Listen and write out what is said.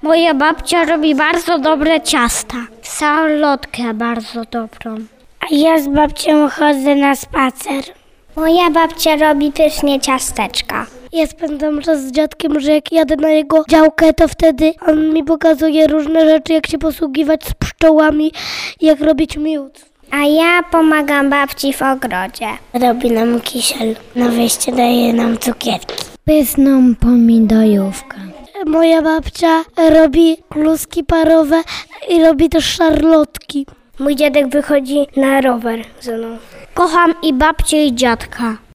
Moja babcia robi bardzo dobre ciasta. Salotkę bardzo dobrą. A ja z babcią chodzę na spacer. Moja babcia robi pysznie ciasteczka. Ja spędzam czas z dziadkiem, że jak jadę na jego działkę, to wtedy on mi pokazuje różne rzeczy, jak się posługiwać z pszczołami, jak robić miód. A ja pomagam babci w ogrodzie. Robi nam kisiel, na wyjście daje nam cukierki. Pyszną pomidorówkę. Moja babcia robi kluski parowe i robi też szarlotki. Mój dziadek wychodzi na rower ze mną. Kocham i babcię, i dziadka.